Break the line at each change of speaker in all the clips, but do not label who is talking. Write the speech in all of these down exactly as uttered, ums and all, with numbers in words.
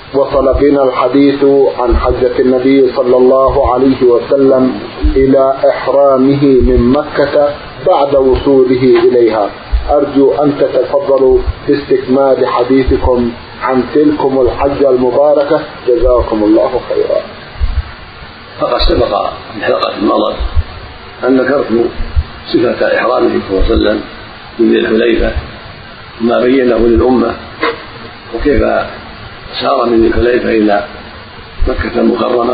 وصل بنا الحديث عن حجة النبي صلى الله عليه وسلم إلى إحرامه من مكة بعد وصوله إليها. أرجو أن تتفضلوا باستكمال حديثكم عن تلكم الحجة المباركة، جزاكم الله خيرا.
فقد سبق في الحلقة الماضية أن ذكرت صفة إحرامه صلى الله عليه وسلم من ذي الحليفة وما بينه للأمة وكيف سار من ذي الحليفة إلى مكة المكرمة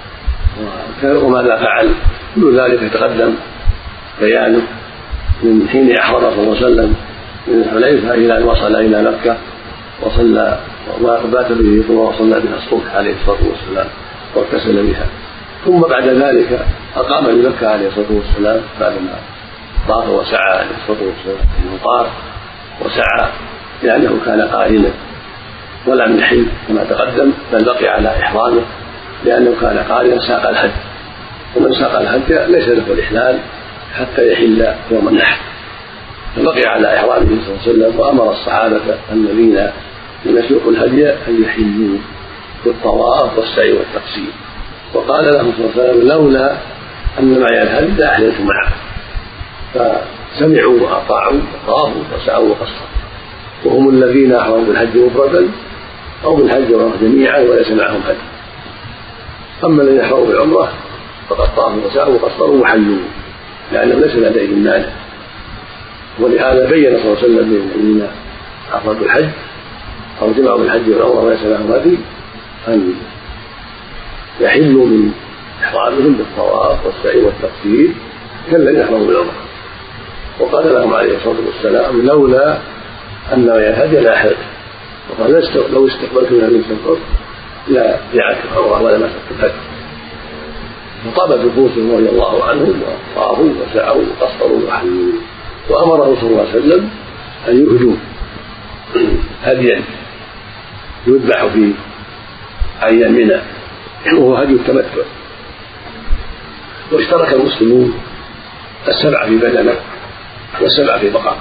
وماذا فعل. كل ذلك يتقدم بيانه من حين أحرم صلى الله عليه وسلم من الحليفة إلى أن وصل إلى مكة وصلى وبات به وصلى بها الصبح عليه الصلاة والسلام واغتسل بها. ثم بعد ذلك أقام بمكة عليه الصلاة والسلام بعدما طاف وسعى عليه الصلاة والسلام المطاف وسعى لأنه كان قارنا ولم يحل كما تقدم، بل بقي على إحرامه لأنه كان قارنا ساق الحج، ومن ساق الحج ليس له الإحلال حتى يحل يوم النحر، فبقي على إحرامه صلى الله عليه وسلم. وأمر الصحابة الذين لم يسوقوا الهدي أن يحلوا بالطواف والسعي والتقسيم، وقال لهم صلى الله عليه وسلم لولا أن معي الهدي لأحللت معه، فسمعوا وأطاعوا وطافوا وسعوا وقصروا، وهم الذين أحرموا بالحج مفردا أو بالحج والعمرة جميعا وليس معهم هدي. أما الذين أحرموا بالعمرة فقد طافوا وسعوا وقصروا وحلوا لأنه ليس لديهم مانع. ولهذا بين صلى الله عليه وسلم للذين أحرموا بالحج أو جمعوا بالحج والعمرة وليس لهم هدي أن يحلوا من إحرامهم بالطواف والسعي والتقصير كالذين أحرموا بالعمرة. وقال لهم عليه الصلاة والسلام لولا أن معي الهدي لأحللت، وقال لو استقبلت من هذه السفر لا جعلت العمرة ولا مسكت الهدي. فطابت نفوسهم رضي الله عنهم وطافوا وسعوا وقصروا وحلوا. وأمره صلى الله عليه وسلم أن يهدوا هديا يذبح في أيام منى وهو هدي التمتع. واشترك المسلمون السبع في بدنه والسبع في بقرة،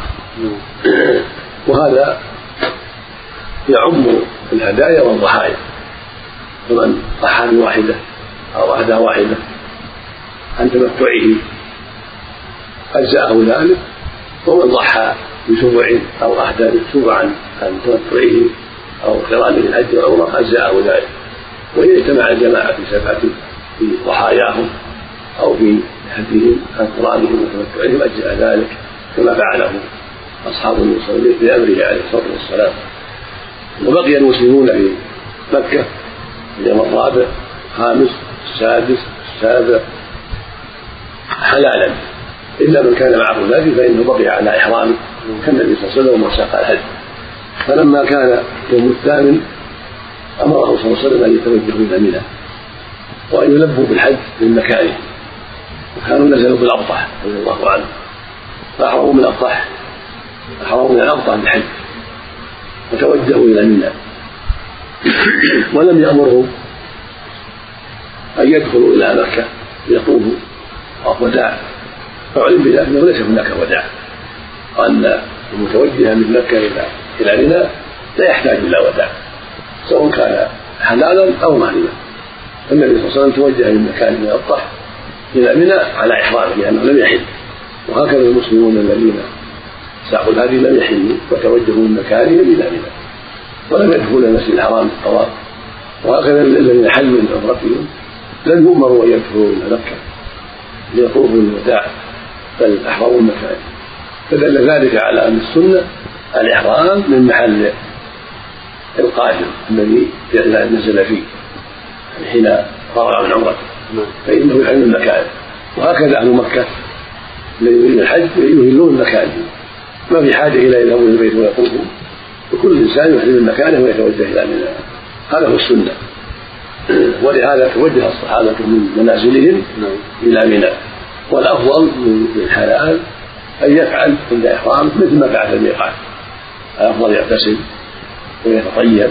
وهذا يعم الهدايا والضحايا، فمن ضحى بواحدة أو أهدى واحدة عن تمتعه أجزأه ذلك، ومن ضحى بسبع أو أهدى بسبع عن تمتعه أو قرانه الحج والعمرة أجزأه ذلك. وإن اجتمع الجماعة في سبعة في ضحاياهم أو في هديهم عن قرانهم وتمتعهم أجزأ ذلك كما فعله أصحاب النبي صلى الله عليه وسلم بأمره عليه الصلاة والسلام. وبقي المسلمون في مكة اليوم الرابع الخامس السادس السابع حلالا إلا من كان معه الهدي فإنه بقي على إحرامه كالنبي صلى الله عليه وسلم وساق الهدي. فلما كان يوم الثامن أمره صلى الله عليه وسلم أن يتوجهوا إلى منى وأن يلبوا بالحج من مكانه، وكانوا نزلوا بالأبطح رضي الله عنه فأحرموا من الأبطح أحرموا من الأبطح بالحج وتوجهوا إلى منى، ولم يأمرهم أن يدخلوا إلى مكة ليطوفوا وداع، فعلم بذلك أنه ليس هناك وداع، وأن المتوجه من مكة إلى منى لا يحتاج إلى وداع سواء كان حلالا أو محرما. فالنبي صلى الله عليه وسلم توجه من مكان من الأبطح إلى منى على إحرامه لأنه لم يحل، وهكذا المسلمون الذين ساقوا الهدي لم يحلوا وتوجهوا من مكانهم إلى منى ولم يدخلوا المسجد الحرام بالطواف. وهكذا الذين حلوا من عمرتهم لم يؤمروا أن يدخلوا إلى مكة ليطوفوا الوداع بل أحرموا المكان. فدل ذلك على أن السنة الإحرام من محل القادم الذي نزل فيه حين فرغ من عمرته فإنه يحل المكان. وهكذا أهل مكة الذين يريدون الحج يهلون مكانهم، ما في حاجة إلى يذهبوا إلى البيت ويطوفوا، وكل إنسان يحل مكانه ويتوجه إلى منى، هذا هو السنة. ولهذا توجه الصحابة من منازلهم إلى منى. والأفضل من الحلال أن يفعل عند إحرام مثل ما فعل الميقات، الأفضل يغتسل ويتطيب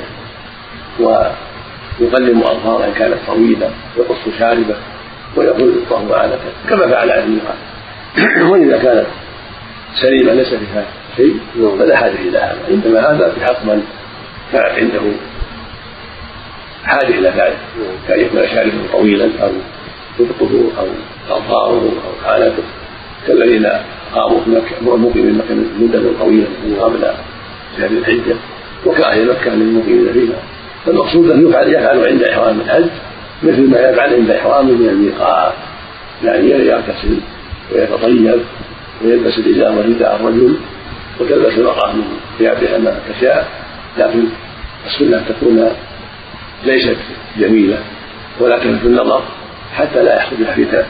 ويقلم أظفاره إن كانت طويلة ويقص شاربه ويقول الله عالته كما فعل على الميقات. وإذا كانت سليمة ليس فيها شيء فلا حاجة إلى هذا، إنما هذا بحق من كانت عنده حاجة إلى ذلك، كان يكون شاربه طويلا أو ربطه أو أظهاره أو حالته كالذين قاموا في مكة مقيمين مكة مدة طويلة قبل شهر الحجة وكأهل مكة للمقيمين فيها. فالمقصود أن يفعل يفعل عند إحرام الحج مثل ما يفعل عند إحرام من الميقات، يعني يغتسل ويتطيب ويلبس الإزار ورداء الرجل وتلبس المرأة من ثيابها ما تشاء، لكن السنة تكون ليست جميلة ولا تلفت النظر حتى لا يحصل بها فتنة.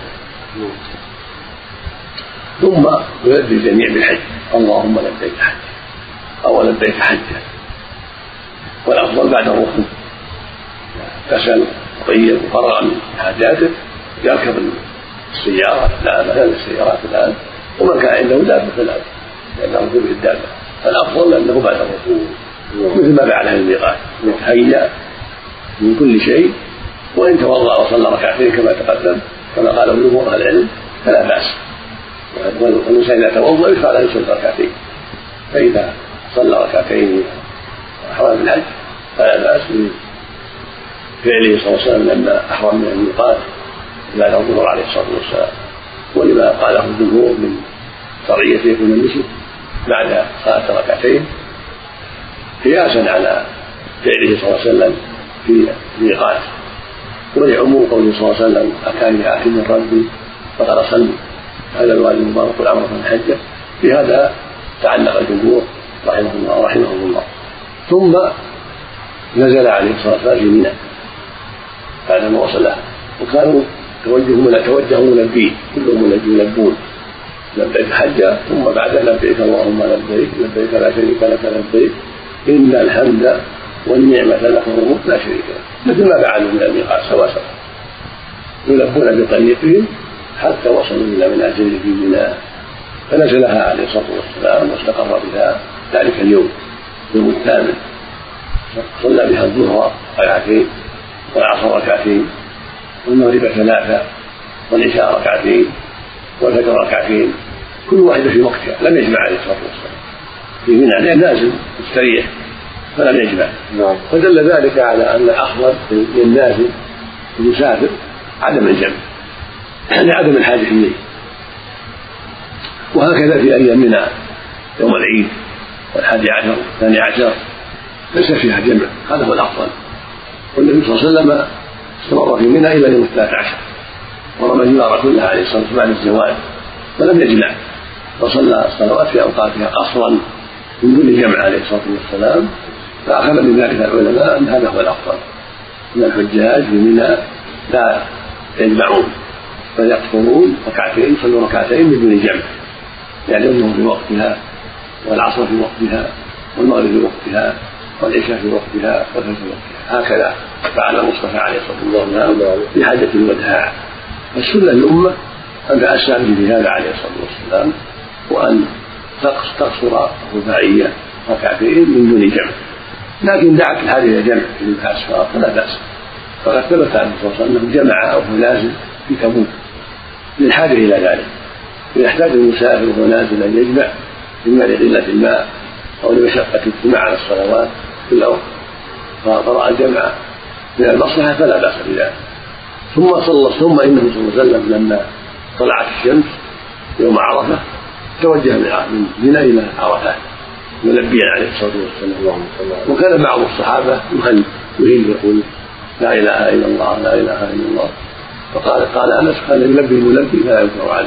ثم يلبي الجميع بالحج، اللهم لبيك حج أو لبيك حجة. والأفضل بعد الركوع غسل طيب وفرغ من حاجاته يركب السيارة، لا مثلا السيارات الآن، ومن كان عنده دابة فلا لأنه ركوب الدابة، فالأفضل أنه بعد الركوع مثل ما فعل أهل الميقات يتهيأ من كل شيء، وإن توضأ وصلى ركعتين كما تقدم كما قال جمهور أهل العلم فلا بأس. والإنسان إذا توضأ يفعل أن يصلي ركعتين، فإذا صلى ركعتين أحرم بالحج فلا بأس بفعله صلى الله عليه وسلم لما أحرم من الميقات بعد الظهر عليه الصلاة والسلام، ولما قاله الجمهور من شرعية يكون النسك بعد صلاة ركعتين قياسا على فعله صلى الله عليه وسلم في الميقات، ولعموم قوله صلى الله عليه وسلم أكان يأتي من ربي فقد أصلي هذا الوالد المبارك العمر من الحجة. بهذا تعلق الجمهور رحمه الله رحمه الله. ثم نزل عليه الصلاة والسلام في منى بعدما وصلها، وكانوا توجهوا توجهوا ملبين كلهم يلبون لبيك حجة ثم بعد لبيك اللهم لبيك لبيك لا شريك لك لبيك إن الحمد والنعمة لك والملك لا شريك لك، مثل ما فعلوا من الميقات سوا سوا يلبون بطريقهم حتى وصلوا إلى منازل في منى، فنزلها عليه الصلاة والسلام واستقر بها ذلك اليوم يوم الثامن، صلى بها الظهر ركعتين والعصر ركعتين والمغرب ثلاثة والعشاء ركعتين والفجر ركعتين، كل واحدة في وقتها، لم يجمع عليه الصلاة والسلام في منى لأن نازل مستريح فلم يجمع. فدل ذلك على أن الأفضل للنازل المسافر عدم الجمع لعدم الحاجة إليه. وهكذا في أيام منى يوم العيد والحادي عشر والثاني عشر ليس فيها جمع، هذا هو الأفضل. والنبي صلى الله عليه وسلم استمر في منى إلى يوم الثالث عشر ورمى الجمار كلها عليه الصلاة والسلام بعد الزواج فلم يجمع، وصلى الصلوات في أوقاتها قصرا من دون جمع عليه الصلاة والسلام. فأخذ من ذلك العلماء أن هذا هو الأفضل، أن الحجاج في منى لا يجمعون بل يقصرون ركعتين يصلوا ركعتين بدون جمع، يعني الظهر في وقتها والعصر في وقتها والمغرب في وقتها والعشاء في وقتها والفجر في وقتها، هكذا فعل المصطفى عليه الصلاة والسلام في حاجة الوداع. فالسنة للأمة أن تأسى في هذا عليه الصلاة والسلام وأن تقصر رباعية ركعتين من دون جمع، لكن دعت الحاجة إلى جمع في الأسفار فلا بأس. فقد ثبت عن الرسول صلى الله عليه وسلم جمع أو نازل في تبوك للحاجة إلى ذلك، ويحتاج المسافر وهو نازل أن يجمع إما لقلة الماء أو لمشقة الاجتماع على الصلوات في الأرض فرأى الجمع من المصلحة فلا بأس بذلك. ثم صلى ثم إنه صلى الله عليه وسلم لما طلعت الشمس يوم عرفة توجه من منى إلى عرفات ملبيا عليه الصلاة والسلام، وكان بعض الصحابة يهل يهل يقول لا إله إلا الله لا إله إلا الله، فقال قال أنس كان يلبي الملبي فلا ينكر عليه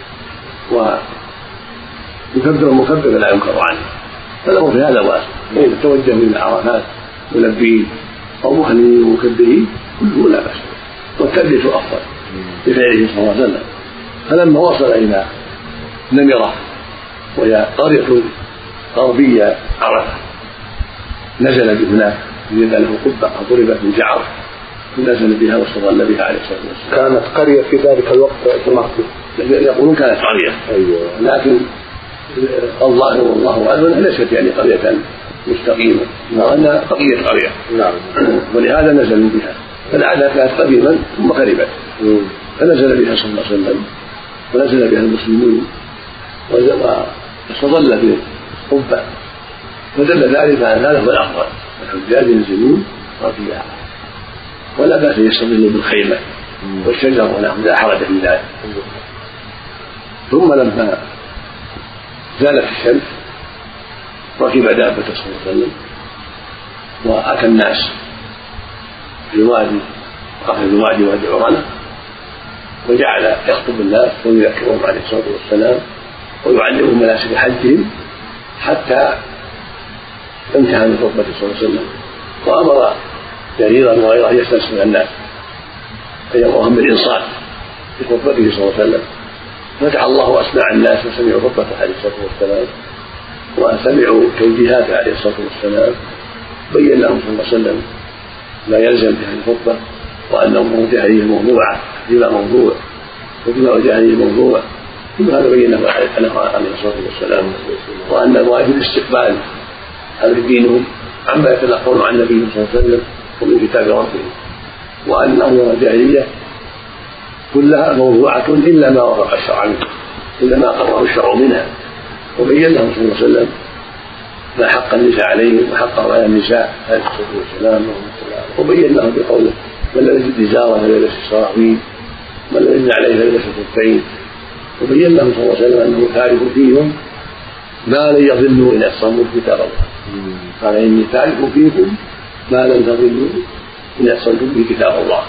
ويكبر المكبر فلا ينكر عليه، فله في هذا واسع بين التوجه إلى عرفات ملبين أو مهلين ومكبرين كله لا بأس، والتلبية أفضل بفعله صلى الله عليه وسلم. فلما وصل إلى نمرة وهي قرية غربية عرفة نزل بهناك ليبنى له قبة ضربت من جعر فنزل بها واستظل بها عليه الصلاة والسلام.
كانت قرية في ذلك الوقت
يقولون كانت قرية،
أيوة.
لكن الله والله أعلم ليست يعني قرية مستقيمة وأنها بقية قرية،
نعم.
ولهذا نزل بها، فلعلها كانت قديما ثم قربت فنزل بها صلى الله عليه وسلم ونزل بها المسلمين واستظل في قبة، فدل ذلك على هذا هو الأفضل، الحجاج ينزلون رفيعا ولا بأس يستظل بالخيمة والشجر ونحو لا حرج في ذلك. ثم لما زالت الشمس ركب دابته صلى الله عليه وسلم وأتى الناس في الوادي آخر الوادي وادي عرنة، وجعل يخطب الناس ويذكرهم عليه الصلاة والسلام ويعلمهم مناسك حجهم حتى انتهى من خطبته صلى الله عليه وسلم، وأمر جريرا وغيره يستنصح الناس فيأمرهم بالإنصات في خطبته صلى الله عليه وسلم. فتح الله أسماع الناس وسمعوا خطبته عليه الصلاة والسلام وسمعوا توجيهاته عليه الصلاة والسلام، بين لهم صلى الله عليه وسلم ما يلزم في هذه الخطبة، وأنه موضع هذه موضوعة فيما موضوع وفيما وجه هذه موضوع، ثم هذا بينه عليه الصلاة والسلام، وأن الواجب استقبال هذا دينهم عما يتلقون عن النبي صلى الله عليه وسلم ومن كتاب ربهم، وأن أمور الجاهلية كلها موضوعة إلا ما وافق الشرع منه، إلا ما قرره الشرع منها، وبين لهم صلى الله عليه وسلم ما حق النساء عليهم وحقه على النساء عليه الصلاة والسلام، وبين لهم بقوله من لم يجد إزارا فليلبس السراويل، من لم يجد عليه فليلبس الخفين، وبين لهم صلى الله عليه وسلم أنه تارك فيهم ما لن يضلوا إن أعصموا كتاب الله، قال إني تارك فيكم ما لن تضلوا إن أعصمتم به كتاب الله.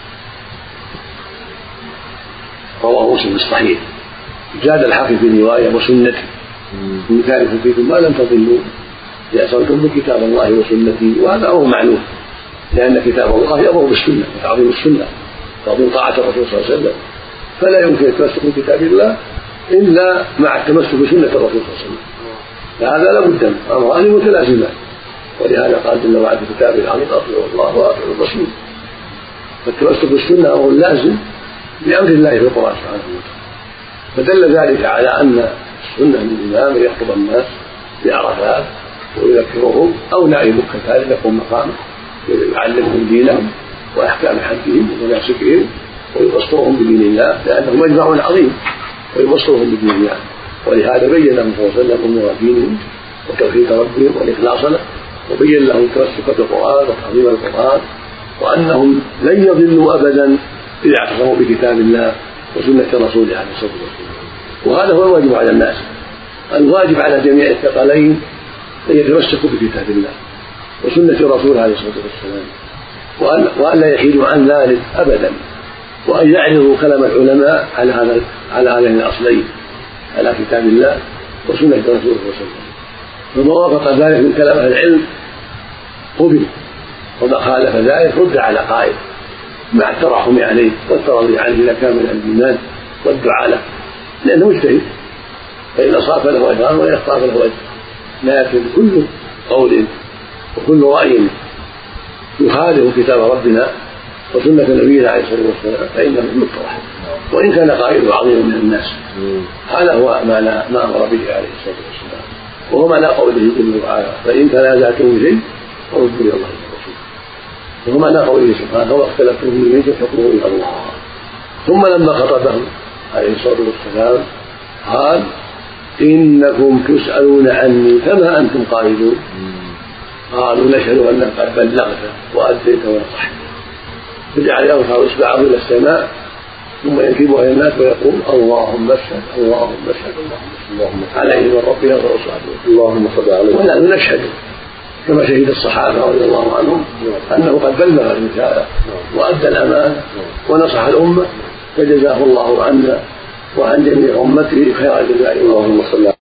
رواه مسلم الصحيح. زاد الحافظ في رواية وسنتي، إني تارك فيكم ما لن تضلوا إن أعصمتم بكتاب الله وسنتي، وهذا أمر معلوم، لأن كتاب الله يأمر بالسنة وتعظيم السنة وتعظيم طاعة الرسول صلى الله عليه وسلم، فلا يمكن التمسك بكتاب الله إلا مع التمسك بسنة الرسول صلى الله عليه وسلم، فهذا لا بد من أمران متلازمان، ولهذا قال جل وعلا في كتابه العظيم أطيعوا الله وأطيعوا الرسول، فالتمسك بالسنة أمر لازم بأمر الله في القرآن سبحانه وتعالى، فدل ذلك على أن السنة من الإمام يخطب الناس بعرفات ويذكرهم أو نائب كذلك يقوم مقامه يعلمهم دينهم وأحكام حجهم ومناسكهم ويبصرهم بدين الله، لأنه مجمع عظيم ويبصرهم بدين الله، ولهذا بين لهم صلى الله عليه وسلم أمور دينهم وتوحيد ربهم والإخلاص له، وبين لهم تمسك بالقرآن وتعظيم القرآن، وأنهم لن يضلوا أبدا إذا اعتصموا بكتاب الله وسنة رسوله عليه الصلاة والسلام. وهذا هو الواجب على الناس، الواجب على جميع الثقلين أن يتمسكوا بكتاب الله وسنة رسوله عليه الصلاة والسلام، وأن لا يحيدوا عن ذلك أبدا، وأن يعرضوا كلام العلماء على هذا على هذين الأصلين، على كتاب الله وسنة رسوله صلى الله عليه وسلم، فما وافق ذلك من كلام أهل العلم قبل، وما خالف ذلك رد على قائل مع الترحم عليه والترضي عنه إذا كان من الإيمان والدعاء له، لأنه مجتهد، فإن أصاب له أجران وإن أخطأ له أجر، لكن كل قول وكل رأي يخالف كتاب ربنا وسنة نبينا عليه الصلاة والسلام فإنه مكروه، وإن كان قائله عظيم من الناس. هذا هو ما أمر به عليه الصلاة والسلام، وهو معنى قوله جل وعلا فإن تنازعتم في شيء فردوا إلى الله والرسول، وهو معنى قوله سبحانه واختلفتم في شيء فحكمه إلى الله. ثم لما خطبهم عليه الصلاة والسلام قال إنكم تسألون عني فما أنتم قائلون، قالوا نشهد أنك قد بلغت وأديت ونصحت، فجعل يرفع إصبعه إلى السماء ثم ينكبها إلى الناس ويقول اللهم اشهد اللهم اشهد اللهم عليه من ربنا ورسوله اللهم صل عليه. ونحن نشهد كما شهد الصحابة رضي الله عنهم أنه قد بلغ الرسالة وأدى الأمانة ونصح الأمة، فجزاه الله عنا وعن جميع أمته خير الجزاء. اللهم صل